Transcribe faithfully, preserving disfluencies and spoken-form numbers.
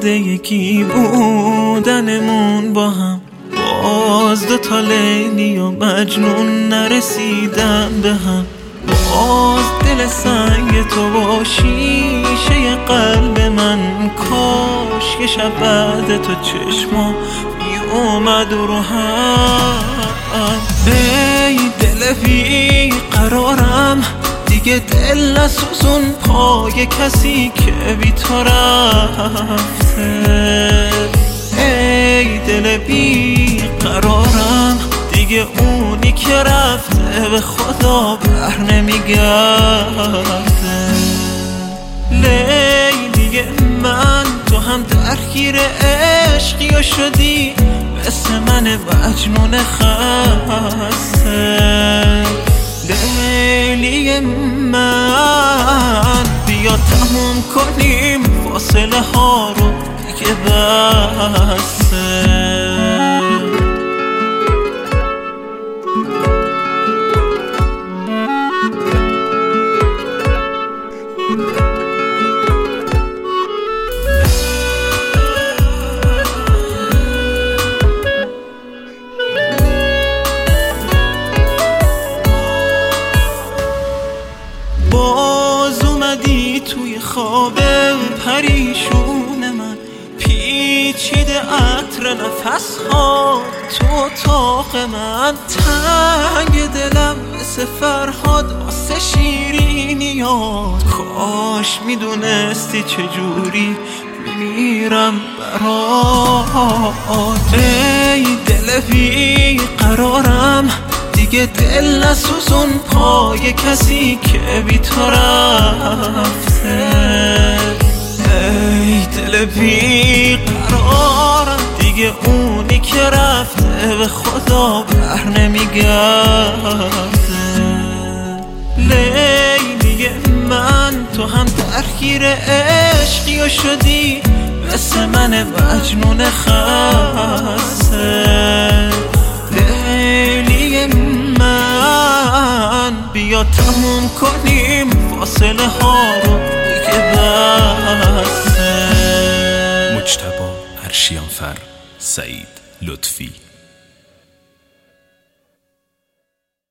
یاد یکی بودنمون با هم، باز دوتا لیلی و مجنون نرسیدن به هم. باز دل سنگ تو با شیشه قلب من، کاش که شب بعد تو چشما می اومد رو هم. ای دل بی قرارم، دیگه دل نسوزون پای کسی که بی تو رفته. ای دل بی قرارم، دیگه اونی که رفته به خدا بر نمیگرده. لیلی من تو هم درگیر عشقی و شدی مثل من مجنون خسته. لیلی من بیا تموم کنیم فاصله ها رو دیگه بسته. باز اومدی توی خواب پریشون من، پیچیده عطر نفس ها تو اتاق من. تنگ دلم مثل فرهاد واسه شیرینیات، کاش میدونستی چجوری میمیرم برات. ای دل بی قرارم، دیگه دل نسوزون پای کسی که بی تو رفته. ای دل بی قرارم، دیگه اونی که رفته به خدا بر نمیگرده. لیلی من تو هم درگیر عشقی و شدی مثل من مجنون خسته. لیلی من بیا تموم کنیم فاصله ها رو دیگه بسته. مجتبی ارشیانفر، سعید لطفی.